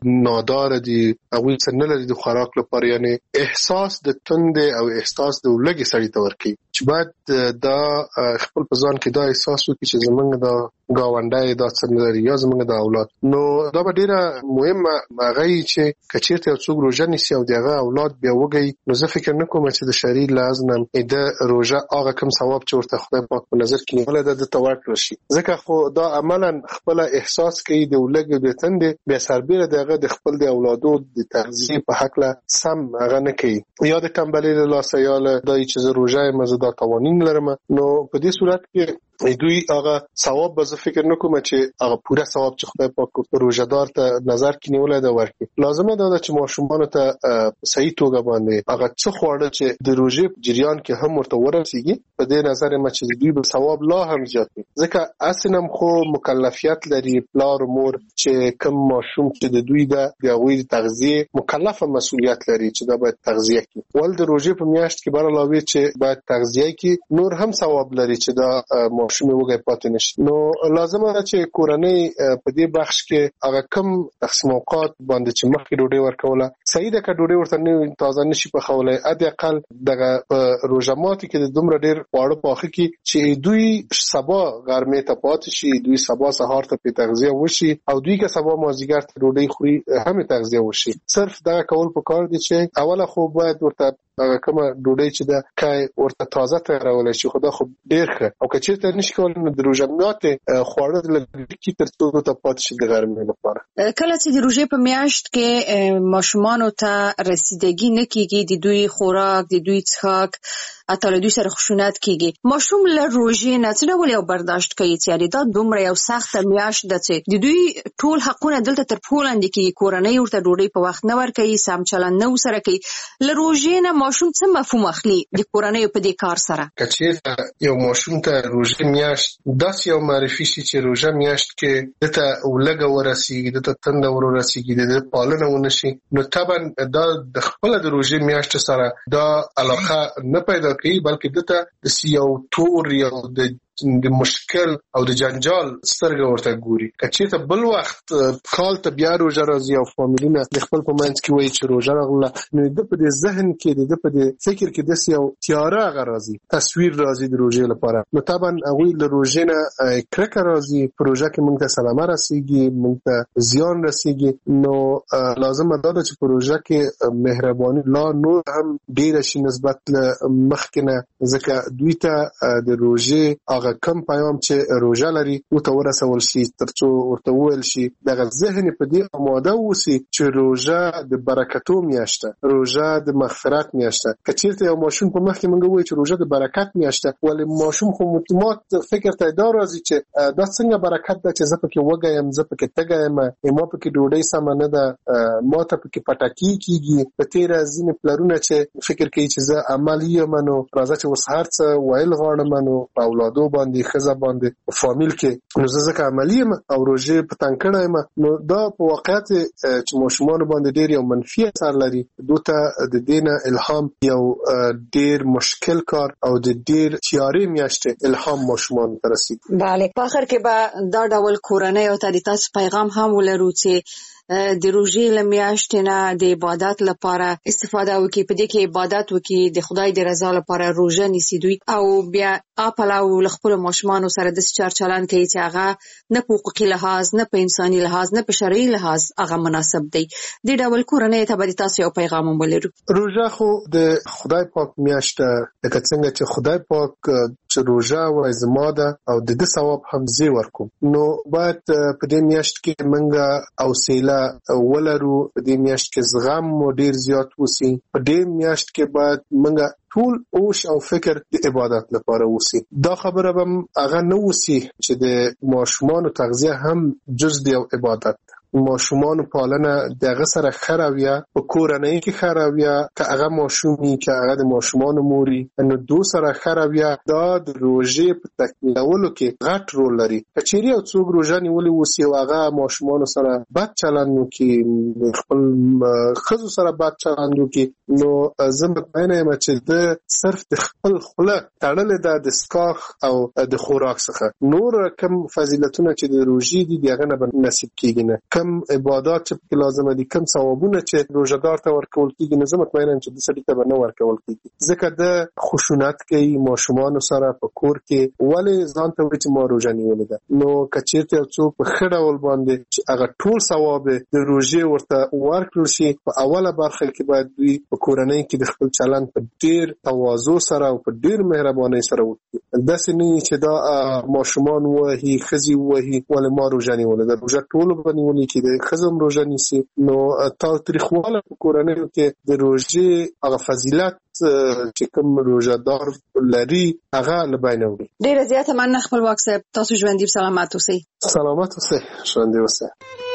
نادار دي، هغوی څه نه لري د خوراک لپاره، یعنی احساس د تندې او احساس د لږې سړي ته ورکوي، چې باید دا خپل په ځان کې دا احساس وکړي چې زمونږ دا ګاونډی دا څه نه لري یا زمونږ د اولاد. نو دا به ډیره مهمه هغه چې که چېرته یو څوک روژه نیسي او د هغه اولاد بیا وږی، نو زه فکر نه کوم چې د شرعي لحاظ نه د روژه هغه کوم ثواب چې ورته خدای پاک په نظر کې نیولی ده دته ورکړل شي، ځکه خو دا عملا خپله احساس کوي د لږ د تندې، بیا سربیره د هغه د خپل د اولادو د تغذیې په هکله سم هغه نه کوي، یا د تنبلۍ له لاسه یا له دای چې زه روژه یم زه دا قوانین لرم. نو په دې صورت کې دوی هغه ثواب به زه فکر نه کوم چې هغه پوره ثواب چې خدای پاک روژهدار ته نظر کې نیولی ده ورکړي. لازمه ده چې ماشومانو ته صحیح توګه باندې هغه څه خواړه چې د روژې په جریان کې هم ورته ورسیږي، په دې نظر یم چې دوی به ثواب لا هم زیات کړي، ځکه اصلا خو مکلفیت لري پلار و مور چې کوم ماشوم چې د دوی ده د هغوی د تغذیې مکلفه مسؤلیت لري چې دا باید تغذیه کړي. ول د روژې په میاشت کې بر علاوه چې باید تغذیه کړي، نور هم ثواب لري چې دا ماشوم وګړي پاتې نشي. نو لازمه ده چې کورنۍ په دې بخش کې هغه کم تقسیم اوقات باندې چې مخکې ډوډۍ ورکوله صحیح ده، که ډوډۍ ورته نه تازه نشي پخولی، حداقل دغه په روژه ماتي کې د دومره ډېر خواړه پاخه کړي چې دوی سبا غرمې ته پاتې شي، دوی سبا سهار ته پې تغذیه وشي، او دوی که سبا مازدیګر ته ډوډۍ خوري هم تغذیه وشي. صرف دغه کول پکار دي چې اوله خو باید ورته هغه کومه ډوډۍ چې ده کای ورته تازه تیارولی شي، خو دا خو ډېر ښه، او که چېرته نشي کولی نو د روژه ماتې خواړه لږ کړي تر څو ته پاتې شي د غرمې لپاره. کله چې د روژې په میاشت کې ماشومانو ته رسیدګي نه کېږي د دوی خوراک، د دوی څښاک، اته له دوی سره خشونت کیږي ماشوم له روزې نه څه ډول یو برداشت کوي چې دا دومره یو سخت میاشت ده چې د دوی ټول حقونه دلته تر پښو لاندې کیږي کورنۍ ورته ډوډۍ په وخت نه ورکوي سم چلند نه ورسره کوي له روزې نه ماشوم څه مفهوم اخلي د کورنۍ په دې کار سره که چېرته یو ماشوم ته روزې میاشت داسې یو معرفي شي چې روزه میاشت کې دته ولګه ورسیږي دته تنده ورسیږي د پالنه ونشي نو طبعا دا د خپل د روزې میاشت سره دا علاقه نه پیدا کوي بلکې دته د یو تور یو د د مشکل او د جنجال سترګه ورته ګوري که چېرته بل وخت کال ته بیا روژه راځي او فامیلونه د خپل په منځ کې وایي چې روژه راغله نو د په دې ذهن کې د په دې فکر کې داسې یو تیاره هغه راځي تصویر راځي د روژې لپاره نو طبعا هغوی له روژې نه کرکه راځي په روژه کې موږ ته سلامه رسیږي موږ ته زیان رسیږي نو لازمه دا ده چې په روژه کې مهرباني لا نور هم ډېره شي نسبت له مخکې نه ځکه دوی ته د روژې هغه کم پیغام چې روژه لري ورته ورسول شي ترڅو ورته وویل شي دغه ذهن په دې آماده اوسي چې روژه د برکتو میاشت ده روژه د مغفرت میاشت ده که چېرته یو ماشوم په مخ کې موږ ووایو چې روژه د برکت میاشت ده ولې ماشوم خو مات فکر ته دا راځي چې دا څنګه برکت ده چې زه پکې وږی یم زه پکې تږی یم ما پکې ډوډۍ سمه نه ده ما ته پکې پټکي کېږي په تېره ځینې پلرونه چې فکر کوي چې زه عملي یم نو راځه چې اوس هر څه ویل غواړم نو په اولادو باندې خزه باندې فامیل کې نو زه ځکه عملي یم او روژې په تنګ کړی یم نو دا په واقعیت چې ماشومانو باندې ډېر یو منفي اثر لري دوی ته د دې نه الهام یو ډېر مشکل کار او د ډېر تیارې میاشتې الهام ماشومانو ته رسیږي بله په آخر کې به دا ډول کورنۍ او ته تاسو پیغام هم ولرو چې د روژې له میاشتې نه د عبادت لپاره استفاده وکړي په دې کې عبادت وکړي د خدای د رضا لپاره روژه نیسي دوی او بیا اپلاو له خپلو ماشومانو سره داسې چار چلند کوي چې هغه نه په حقوقي لحاظ نه په انساني لحاظ نه په شرعي لحاظ هغه مناسب دی دې ډول کورنۍ ته به تاسو یو پیغام هم ولرو روژه خو د خدای پاک میاشت لکه څنګه چې خدای پاک چې روژه وایي زما ده او د ده ثواب هم زه ورکوم نو باید په دې میاشت کې موږ حوصله ولرو په دې میاشت کې زغم مو ډیر زیات وسی په دې میاشت کې باید موږ ټول اوش او فکر د عبادت لپاره وسی دا خبره به هغه نه وسی چې د ماشومان تغذیه هم جز د عبادت ماشومان پالنه دغه سره خراویا په کورنۍ کې خراویا که هغه ماشومي که هغه د ماشومان موري نو دو سره خراویا دا د روژې په تکمیلولو کې غټ رول لري کچېری او څوک روژه نیولې وسی او هغه ماشومان سره بد چلند وکړي خپل خزو سره بد چلند وکړي نو زه مطمئنه یم چې د صرف د خپل خوله تړلې ده د سکاخ او د خوراک څخه نور کم فضیلتونه چې د روژې دي دغه نه نصیب کیږي نه کم عبادت چې لازمه دي کم ثوابونه چې روژهدار ته ورکول کیږي نو زه مطمئنه یم چې د سړي ته به نه ورکول کیږي ځکه د خشونت کوي ماشومان سره په کور کې ولې ځان ته وایي چې ما روژه نیولې ده نو که چېرته یو څوک په ښه ډول باندې چې هغه ټول ثواب د روژې ورته ورکړل شي په اوله برخه کې باید دوی په کورنۍ کې د خپل چلند په ډېر تواضع سره او په ډېر مهربانۍ سره وکړي داسې نه چې دا ماشومان ووهي ښځې ووهي ولې ما روژه نیولې ده روژه ټولو به نیولې چې د ښځو هم روژه نیسي نو تاوتریخواله په کورنیو کې د روژې هغه فضیلت چې کوم روژهدار لري هغه له بینه وړي ډېره زیاته مننه خپلواک صاحب تاسو ژوندي سلامت اوسئ سلامت اوسئ ژوندي اوسئ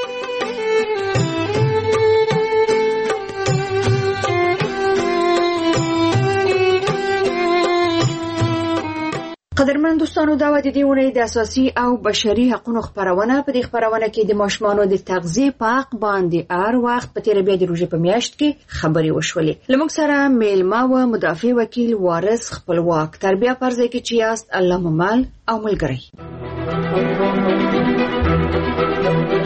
قدرمن دوستانو دا و د دې اونۍ د اساسي او بشري حقوقو خبرونه په دې خبرونه کې د ماشومانو د تغذیه په حق باندې هر وخت په تیر بیا د روژې په میاشت کې خبري وشولې لمک سره میلمه و مدافع وکیل وارث خپلواک تربیه پرځای کې چې یاست الله ممال او ملګری